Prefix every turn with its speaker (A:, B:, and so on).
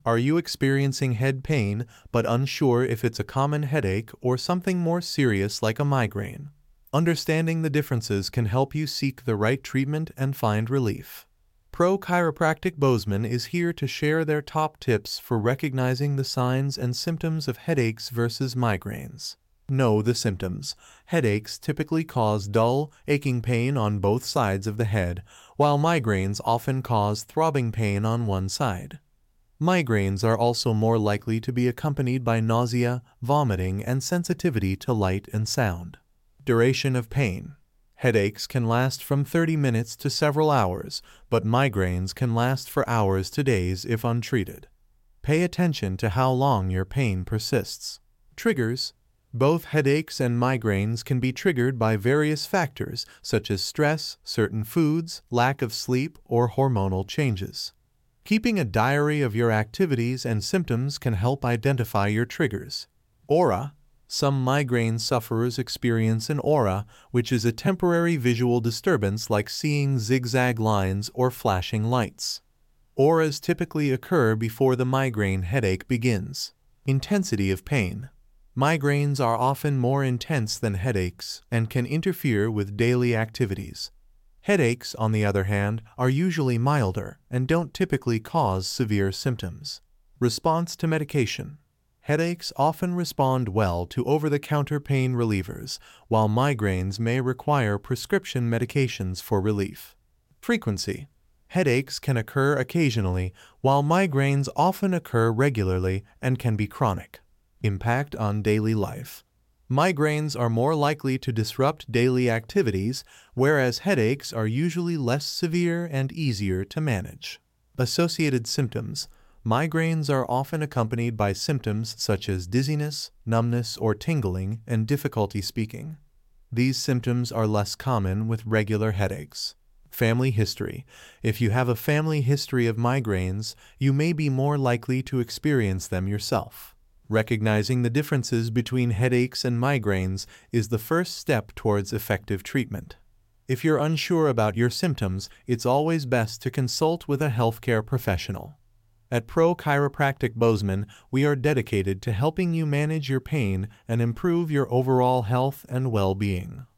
A: Are you experiencing head pain but unsure if it's a common headache or something more serious like a migraine? Understanding the differences can help you seek the right treatment and find relief. Pro Chiropractic Bozeman is here to share their top tips for recognizing the signs and symptoms of headaches versus migraines. Know the symptoms. Headaches typically cause dull, aching pain on both sides of the head, while migraines often cause throbbing pain on one side. Migraines are also more likely to be accompanied by nausea, vomiting, and sensitivity to light and sound. Duration of pain. Headaches can last from 30 minutes to several hours, but migraines can last for hours to days if untreated. Pay attention to how long your pain persists. Triggers. Both headaches and migraines can be triggered by various factors such as stress, certain foods, lack of sleep, or hormonal changes. Keeping a diary of your activities and symptoms can help identify your triggers. Aura. Some migraine sufferers experience an aura, which is a temporary visual disturbance like seeing zigzag lines or flashing lights. Auras typically occur before the migraine headache begins. Intensity of pain. Migraines are often more intense than headaches and can interfere with daily activities. Headaches, on the other hand, are usually milder and don't typically cause severe symptoms. Response to medication. Headaches often respond well to over-the-counter pain relievers, while migraines may require prescription medications for relief. Frequency. Headaches can occur occasionally, while migraines often occur regularly and can be chronic. Impact on daily life. Migraines are more likely to disrupt daily activities, whereas headaches are usually less severe and easier to manage. Associated symptoms. Migraines are often accompanied by symptoms such as dizziness, numbness, or tingling, and difficulty speaking. These symptoms are less common with regular headaches. Family history. If you have a family history of migraines, you may be more likely to experience them yourself. Recognizing the differences between headaches and migraines is the first step towards effective treatment. If you're unsure about your symptoms, it's always best to consult with a healthcare professional. At Pro Chiropractic Bozeman, we are dedicated to helping you manage your pain and improve your overall health and well-being.